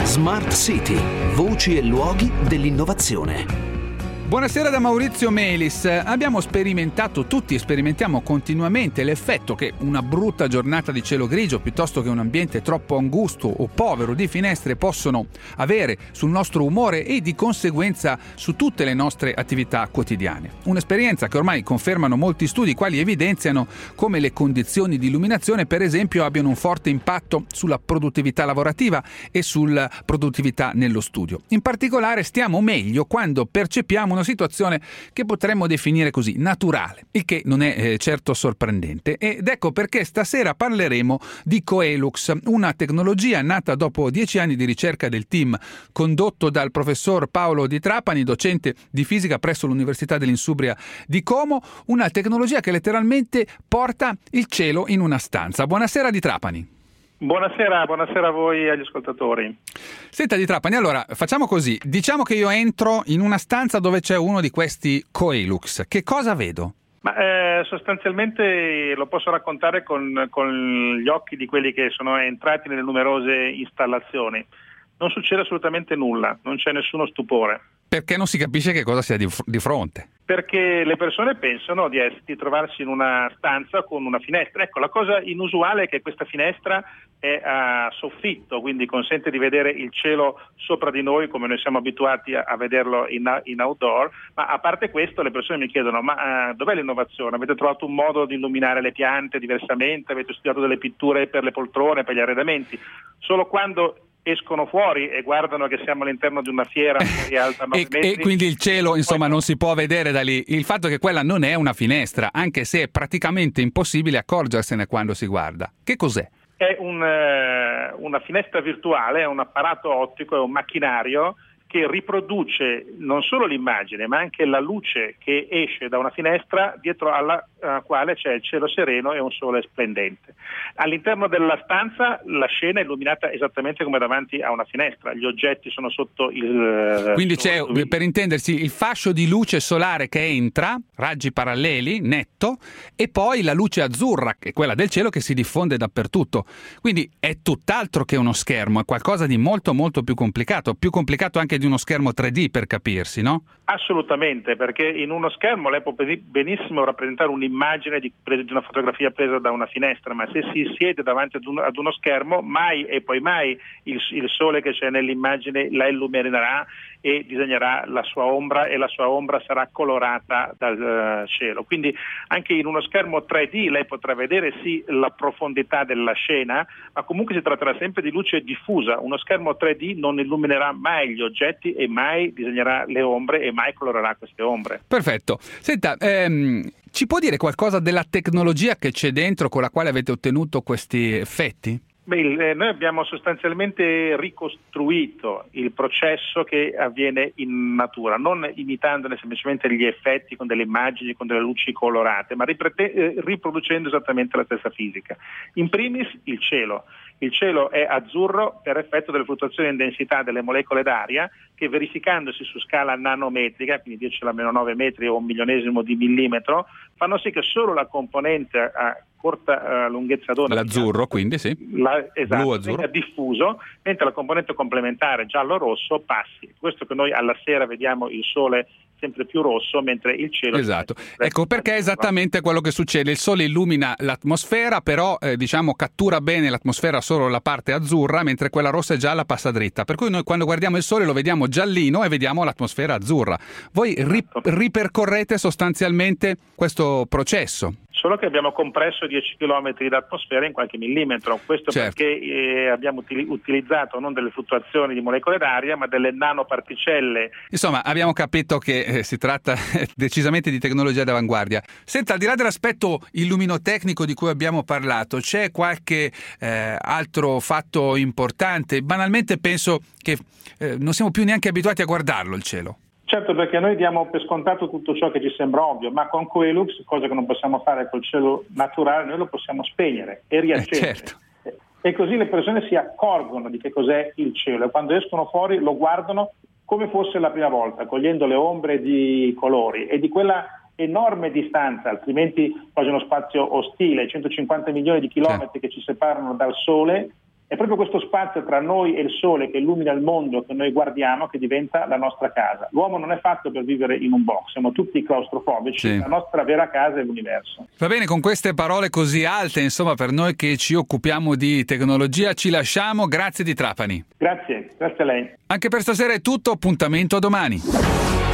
Smart City, voci e luoghi dell'innovazione. Buonasera da Maurizio Melis. Abbiamo sperimentiamo continuamente l'effetto che una brutta giornata di cielo grigio piuttosto che un ambiente troppo angusto o povero di finestre possono avere sul nostro umore e di conseguenza su tutte le nostre attività quotidiane. Un'esperienza che ormai confermano molti studi, quali evidenziano come le condizioni di illuminazione, per esempio, abbiano un forte impatto sulla produttività lavorativa e sulla produttività nello studio. In particolare stiamo meglio quando percepiamo una situazione che potremmo definire così naturale, il che non è certo sorprendente, ed ecco perché stasera parleremo di Coelux, una tecnologia nata dopo 10 anni di ricerca del team condotto dal professor Paolo Di Trapani, docente di fisica presso l'Università dell'Insubria di Como, una tecnologia che letteralmente porta il cielo in una stanza. Buonasera Di Trapani. Buonasera a voi e agli ascoltatori. Senta Di Trapani, allora facciamo così, diciamo che io entro in una stanza dove c'è uno di questi Coelux, che cosa vedo? Sostanzialmente lo posso raccontare con gli occhi di quelli che sono entrati nelle numerose installazioni. Non succede assolutamente nulla, non c'è nessuno stupore. Perché non si capisce che cosa sia di fronte? Perché le persone pensano di trovarsi in una stanza con una finestra. Ecco, la cosa inusuale è che questa finestra è a soffitto, quindi consente di vedere il cielo sopra di noi come noi siamo abituati a vederlo in outdoor, ma a parte questo le persone mi chiedono dov'è l'innovazione? Avete trovato un modo di illuminare le piante diversamente? Avete studiato delle pitture per le poltrone, per gli arredamenti? Solo quando escono fuori e guardano che siamo all'interno di una fiera che è alta 9 metri. E quindi il cielo insomma non si può vedere da lì. Il fatto è che quella non è una finestra, anche se è praticamente impossibile accorgersene quando si guarda. Che cos'è? È una finestra virtuale, è un apparato ottico, è un macchinario che riproduce non solo l'immagine ma anche la luce che esce da una finestra dietro alla quale c'è il cielo sereno e un sole splendente. All'interno della stanza la scena è illuminata esattamente come davanti a una finestra, gli oggetti sono sotto il... Quindi c'è, per intendersi, il fascio di luce solare che entra, raggi paralleli, netto, e poi la luce azzurra, che è quella del cielo, che si diffonde dappertutto. Quindi è tutt'altro che uno schermo, è qualcosa di molto molto più complicato anche di uno schermo 3D, per capirsi, no? Assolutamente, perché in uno schermo lei può benissimo rappresentare un'immagine di una fotografia presa da una finestra, ma se si siede davanti ad uno schermo mai e poi mai il sole che c'è nell'immagine la illuminerà e disegnerà la sua ombra, e la sua ombra sarà colorata dal cielo. Quindi anche in uno schermo 3D lei potrà vedere sì la profondità della scena, ma comunque si tratterà sempre di luce diffusa. Uno schermo 3D non illuminerà mai gli oggetti e mai disegnerà le ombre e mai colorerà queste ombre. Perfetto. Senta, ci può dire qualcosa della tecnologia che c'è dentro con la quale avete ottenuto questi effetti? Noi abbiamo sostanzialmente ricostruito il processo che avviene in natura, non imitandone semplicemente gli effetti con delle immagini, con delle luci colorate, ma riproducendo esattamente la stessa fisica. In primis il cielo. Il cielo è azzurro per effetto delle fluttuazioni in densità delle molecole d'aria che, verificandosi su scala nanometrica, quindi 10 alla meno 9 metri o un milionesimo di millimetro, fanno sì che solo la componente a corta lunghezza d'onda, l'azzurro, quindi sì, blu azzurro, venga diffuso, mentre la componente complementare giallo-rosso passi. Questo che noi alla sera vediamo il sole sempre più rosso, mentre il cielo... Esatto, ecco perché è esattamente quello che succede. Il sole illumina l'atmosfera, però cattura bene l'atmosfera solo la parte azzurra, mentre quella rossa e gialla passa dritta. Per cui noi quando guardiamo il sole lo vediamo giallino e vediamo l'atmosfera azzurra. Voi ripercorrete sostanzialmente questo processo. Solo che abbiamo compresso 10 km d'atmosfera in qualche millimetro, questo certo. Perché abbiamo utilizzato non delle fluttuazioni di molecole d'aria, ma delle nanoparticelle. Insomma, abbiamo capito che si tratta decisamente di tecnologia d'avanguardia. Senta, al di là dell'aspetto illuminotecnico di cui abbiamo parlato, c'è qualche altro fatto importante? Banalmente penso che non siamo più neanche abituati a guardarlo il cielo. Certo, perché noi diamo per scontato tutto ciò che ci sembra ovvio, ma con Coelux, cosa che non possiamo fare col cielo naturale, noi lo possiamo spegnere e riaccendere. Certo. E così le persone si accorgono di che cos'è il cielo e quando escono fuori lo guardano come fosse la prima volta, cogliendo le ombre di colori e di quella enorme distanza, altrimenti quasi uno spazio ostile, 150 milioni di chilometri che ci separano dal Sole. È proprio questo spazio tra noi e il sole che illumina il mondo, che noi guardiamo, che diventa la nostra casa. L'uomo non è fatto per vivere in un box, siamo tutti claustrofobici, sì. La nostra vera casa è l'universo. Va bene, con queste parole così alte, insomma, per noi che ci occupiamo di tecnologia ci lasciamo. Grazie di Trapani. Grazie a lei. Anche per stasera è tutto, appuntamento a domani.